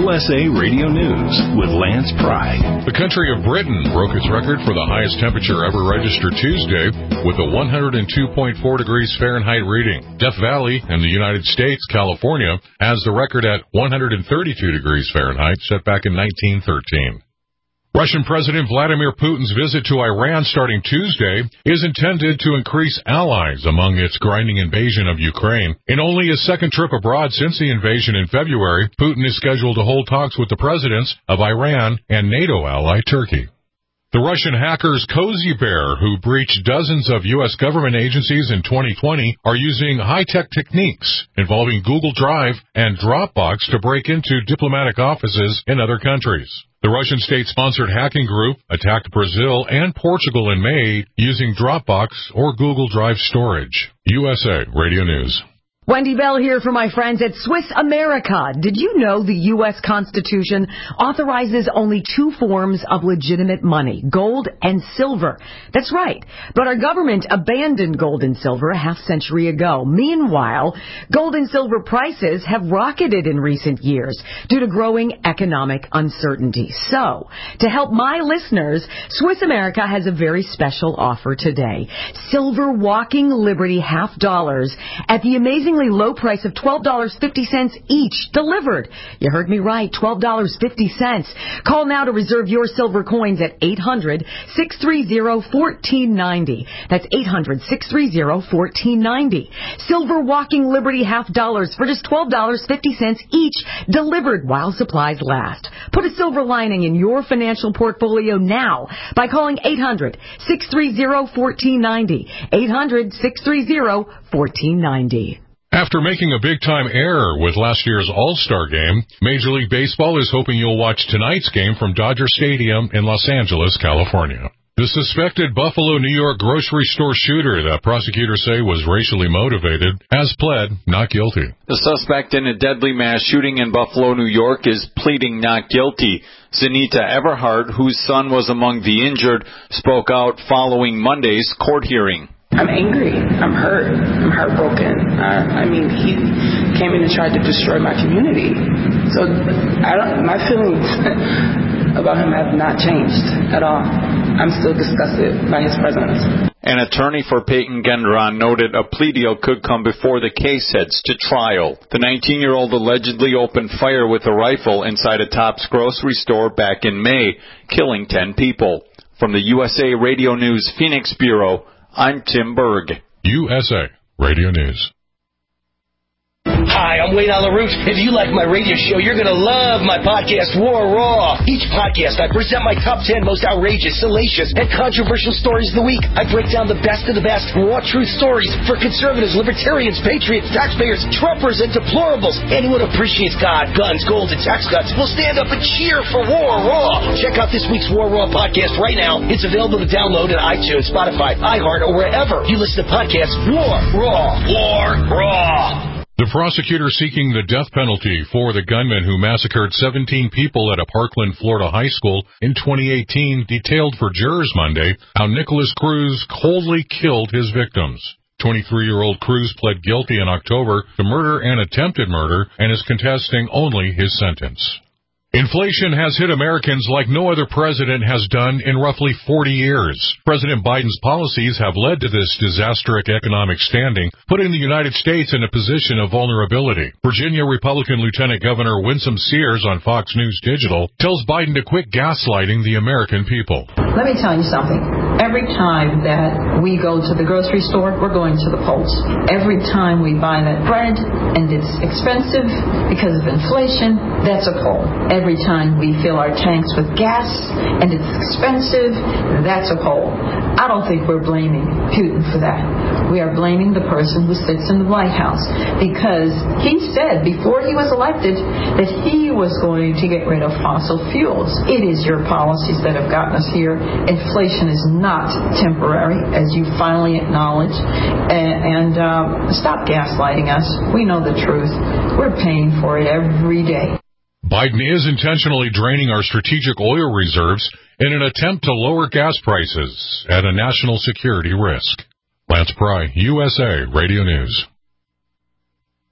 USA Radio News with Lance Pry. The country of Britain broke its record for the highest temperature ever registered Tuesday with a 102.4 degrees Fahrenheit reading. Death Valley in the United States, California, has the record at 132 degrees Fahrenheit, set back in 1913. Russian President Vladimir Putin's visit to Iran starting Tuesday is intended to increase allies among its grinding invasion of Ukraine. In only his second trip abroad since the invasion in February, Putin is scheduled to hold talks with the presidents of Iran and NATO ally Turkey. The Russian hackers Cozy Bear, who breached dozens of U.S. government agencies in 2020, are using high-tech techniques involving Google Drive and Dropbox to break into diplomatic offices in other countries. The Russian state-sponsored hacking group attacked Brazil and Portugal in May using Dropbox or Google Drive storage. USA Radio News. Wendy Bell here for my friends at Swiss America. Did you know the U.S. Constitution authorizes only two forms of legitimate money, gold and silver? That's right. But our government abandoned gold and silver a half-century ago. Meanwhile, gold and silver prices have rocketed in recent years due to growing economic uncertainty. So, to help my listeners, Swiss America has a very special offer today. Silver Walking Liberty $half at the amazingly low price of $12.50 each, delivered. You heard me right, $12.50. Call now to reserve your silver coins at 800-630-1490. That's 800-630-1490. Silver Walking Liberty $half for just $12.50 each, delivered while supplies last. Put a silver lining in your financial portfolio now by calling 800-630-1490. 800-630-1490. After making a big-time error with last year's All-Star Game, Major League Baseball is hoping you'll watch tonight's game from Dodger Stadium in Los Angeles, California. The suspected Buffalo, New York grocery store shooter that prosecutors say was racially motivated has pled not guilty. The suspect in a deadly mass shooting in Buffalo, New York is pleading not guilty. Zanita Everhart, whose son was among the injured, spoke out following Monday's court hearing. I'm angry. I'm hurt. I'm heartbroken. He came in and tried to destroy my community. So my feelings about him have not changed at all. I'm still disgusted by his presence. An attorney for Peyton Gendron noted a plea deal could come before the case heads to trial. The 19-year-old allegedly opened fire with a rifle inside a Tops grocery store back in May, killing 10 people. From the USA Radio News Phoenix Bureau, I'm Tim Berg. USA Radio News. Hi, I'm Wayne on the Roof. If you like my radio show, you're going to love my podcast, War Raw. Each podcast, I present my top 10 most outrageous, salacious, and controversial stories of the week. I break down the best of the best raw truth stories for conservatives, libertarians, patriots, taxpayers, Trumpers, and deplorables. Anyone who appreciates God, guns, gold, and tax cuts will stand up and cheer for War Raw. Check out this week's War Raw podcast right now. It's available to download at iTunes, Spotify, iHeart, or wherever you listen to podcasts. War Raw. War Raw. The prosecutor seeking the death penalty for the gunman who massacred 17 people at a Parkland, Florida high school in 2018 detailed for jurors Monday how Nicholas Cruz coldly killed his victims. 23-year-old Cruz pled guilty in October to murder and attempted murder and is contesting only his sentence. Inflation has hit Americans like no other president has done in roughly 40 years. President Biden's policies have led to this disastrous economic standing, putting the United States in a position of vulnerability. Virginia Republican Lieutenant Governor Winsome Sears on Fox News Digital tells Biden to quit gaslighting the American people. Let me tell you something. Every time that we go to the grocery store, we're going to the polls. Every time we buy that bread and it's expensive because of inflation, that's a poll. Every time we fill our tanks with gas and it's expensive, that's a poll. I don't think we're blaming Putin for that. We are blaming the person who sits in the White House because he said before he was elected that he was going to get rid of fossil fuels. It is your policies that have gotten us here. Inflation is not temporary, as you finally acknowledge. And stop gaslighting us. We know the truth. We're paying for it every day. Biden is intentionally draining our strategic oil reserves in an attempt to lower gas prices at a national security risk. Lance Pry, USA Radio News.